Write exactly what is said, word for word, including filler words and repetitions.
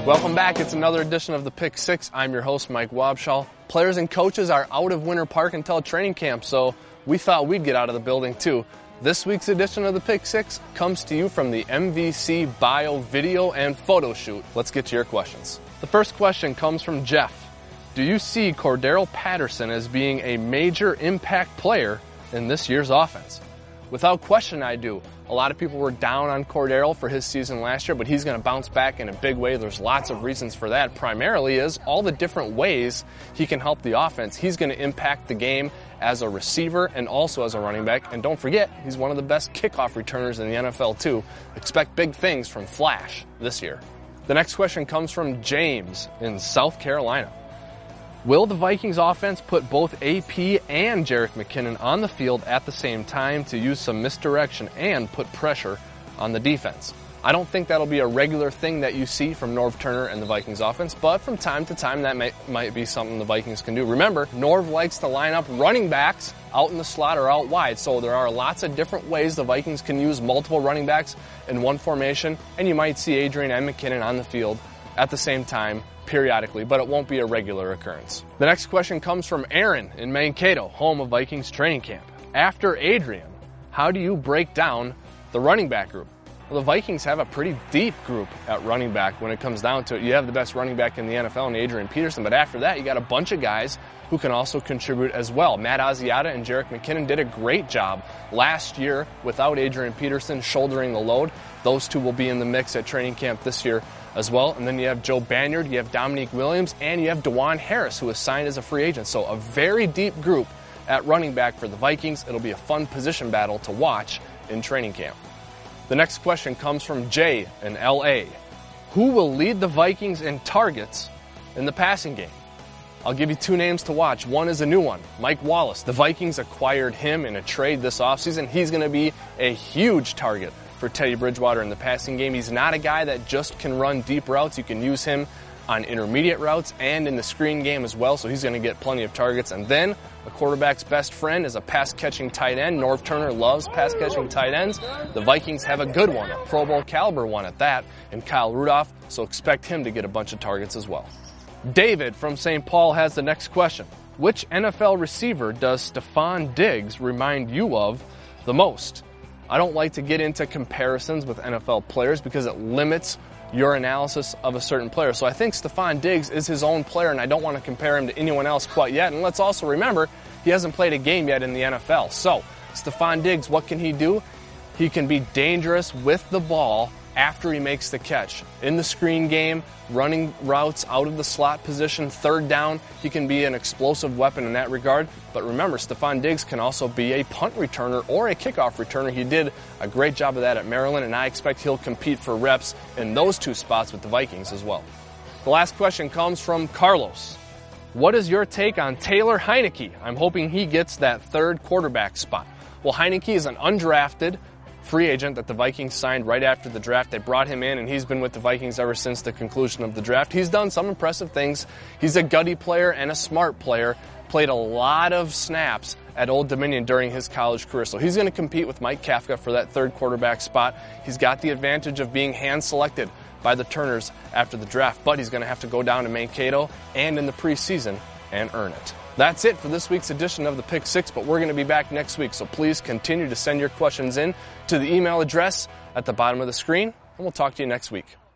Welcome back. It's another edition of the Pick Six. I'm your host, Mike Wobschall. Players and coaches are out of Winter Park until training camp, so we thought we'd get out of the building too. This week's edition of the Pick Six comes to you from the M V C Bio video and photo shoot. Let's get to your questions. The first question comes from Jeff. Do you see Cordarrelle Patterson as being a major impact player in this year's offense? Without question, I do. A lot of people were down on Cordarrelle for his season last year, but he's going to bounce back in a big way. There's lots of reasons for that. Primarily is all the different ways he can help the offense. He's going to impact the game as a receiver and also as a running back. And don't forget, he's one of the best kickoff returners in the N F L too. Expect big things from Flash this year. The next question comes from James in South Carolina. Will the Vikings offense put both A P and Jerick McKinnon on the field at the same time to use some misdirection and put pressure on the defense? I don't think that'll be a regular thing that you see from Norv Turner and the Vikings offense, but from time to time that may, might be something the Vikings can do. Remember, Norv likes to line up running backs out in the slot or out wide, so there are lots of different ways the Vikings can use multiple running backs in one formation, and you might see Adrian and McKinnon on the field at the same time periodically, but it won't be a regular occurrence. The next question comes from Aaron in Mankato, home of Vikings training camp. After Adrian, how do you break down the running back group? Well, the Vikings have a pretty deep group at running back when it comes down to it. You have the best running back in the N F L in Adrian Peterson, but after that, you got a bunch of guys who can also contribute as well. Matt Asiata and Jerick McKinnon did a great job last year without Adrian Peterson shouldering the load. Those two will be in the mix at training camp this year as well. And then you have Joe Banyard, you have Dominique Williams, and you have DeJuan Harris, who is signed as a free agent. So a very deep group at running back for the Vikings. It'll be a fun position battle to watch in training camp. The next question comes from Jay in L A. Who will lead the Vikings in targets in the passing game? I'll give you two names to watch. One is a new one, Mike Wallace. The Vikings acquired him in a trade this offseason. He's going to be a huge target for Teddy Bridgewater in the passing game. He's not a guy that just can run deep routes. You can use him on intermediate routes and in the screen game as well, so he's going to get plenty of targets. And then a quarterback's best friend is a pass-catching tight end. Norv Turner loves pass-catching tight ends. The Vikings have a good one, a Pro Bowl caliber one at that, and Kyle Rudolph, so expect him to get a bunch of targets as well. David from Saint Paul has the next question. Which N F L receiver does Stefon Diggs remind you of the most? I don't like to get into comparisons with N F L players because it limits your analysis of a certain player. So I think Stefon Diggs is his own player, and I don't want to compare him to anyone else quite yet. And let's also remember, he hasn't played a game yet in the N F L. So Stefon Diggs, what can he do? He can be dangerous with the ball after he makes the catch. In the screen game, running routes out of the slot position, third down, he can be an explosive weapon in that regard. But remember, Stefon Diggs can also be a punt returner or a kickoff returner. He did a great job of that at Maryland, and I expect he'll compete for reps in those two spots with the Vikings as well. The last question comes from Carlos. What is your take on Taylor Heinicke? I'm hoping he gets that third quarterback spot. Well, Heinicke is an undrafted free agent that the Vikings signed right after the draft. They brought him in, and he's been with the Vikings ever since the conclusion of the draft. He's done some impressive things. He's a gutty player and a smart player. Played a lot of snaps at Old Dominion during his college career. So he's going to compete with Mike Kafka for that third quarterback spot. He's got the advantage of being hand-selected by the Turners after the draft, but he's going to have to go down to Mankato and in the preseason and earn it. That's it for this week's edition of the Pick Six, but we're going to be back next week, so please continue to send your questions in to the email address at the bottom of the screen, and we'll talk to you next week.